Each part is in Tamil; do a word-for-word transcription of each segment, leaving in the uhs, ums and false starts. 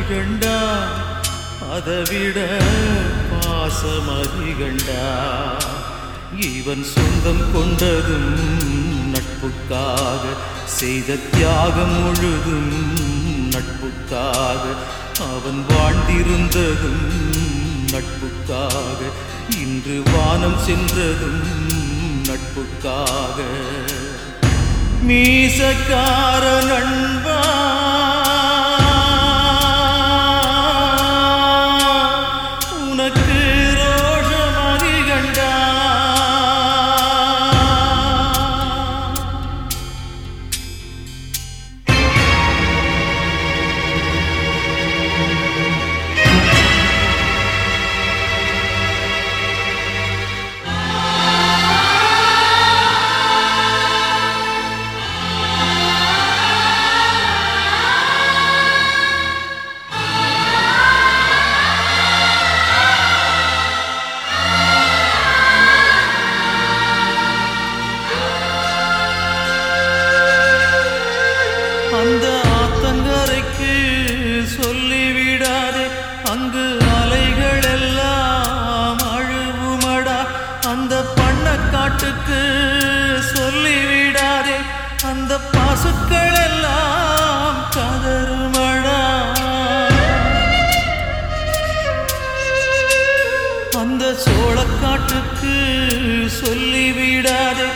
கண்டா அதைவிட பாசமதிகண்டா இவன் சொந்தம் கொண்டதும் நட்புக்காக செய்த தியாகம் முழுதும் நட்புக்காக அவன் வாழ்ந்திருந்ததும் நட்புக்காக இன்று வானம் சென்றதும் நட்புக்காக மீசக்கார நண்பா உனக்கு ரோஷம் அதிகண்டா அந்த ஆத்தங்கரைக்கு சொல்லிவிடாதே அங்கு அலைகள் எல்லாம் அழுவுமடா அந்த பண்ணக்காட்டுக்கு சொல்லிவிடாதே அந்த பசுக்கள் எல்லாம் கதறுமடா அந்த சோளக்காட்டுக்கு சொல்லிவிடாதே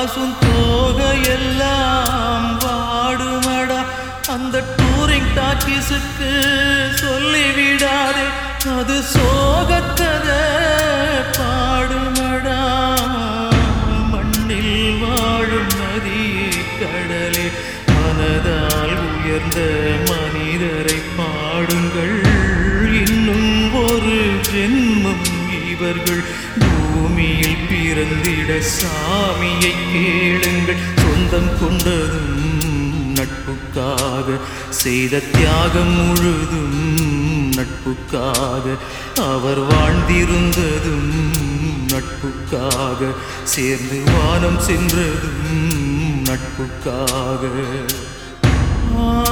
பசுந்தோகையெல்லாம் வாடுமடா அந்த டூரிங் டாக்கீஸுக்கு சொல்லிவிடாதே அது சோகக்கதை பாடுமடா மண்ணில் வாழும் நதியே கடலே மனதால் உயர்ந்த மனிதரை பாடுங்கள் இன்னும் ஒரு ஜென்மம் இவர்கள் பூமியில் பிறந்திட சாமியை கேளுங்கள் சொந்தம் கொண்டதும் நட்புக்காக செய்த தியாகம் முழுதும் நட்புக்காக அவர் வாழ்ந்திருந்ததும் நட்புக்காக சேர்ந்து வானம் சென்றதும் நட்புக்காக.